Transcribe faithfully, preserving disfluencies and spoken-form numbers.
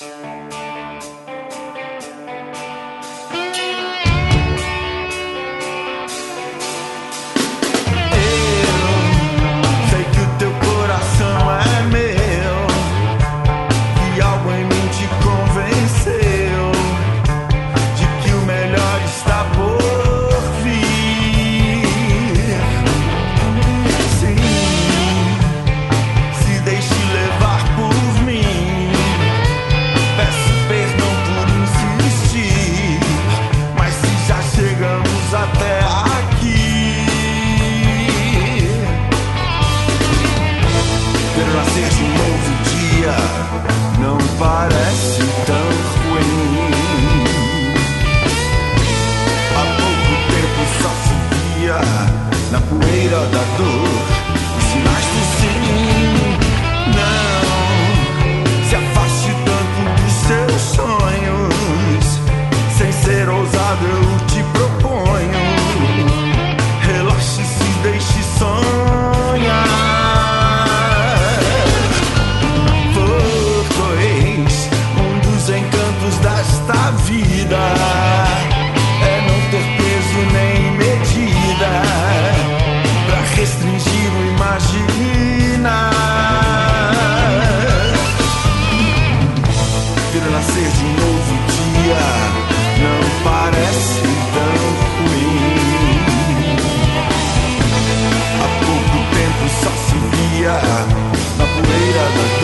Nascer de um novo dia não parece tão ruim. Há pouco tempo só se via na poeira da dor os sinais do sim. Não se afaste tanto dos seus sonhos. Sem ser ousado eu te proponho, relaxe e se deixe sonhar. Desta vida é não ter peso nem medida pra restringir o imaginar. Ver nascer de um novo dia não parece tão ruim. Há pouco tempo só se via na poeira da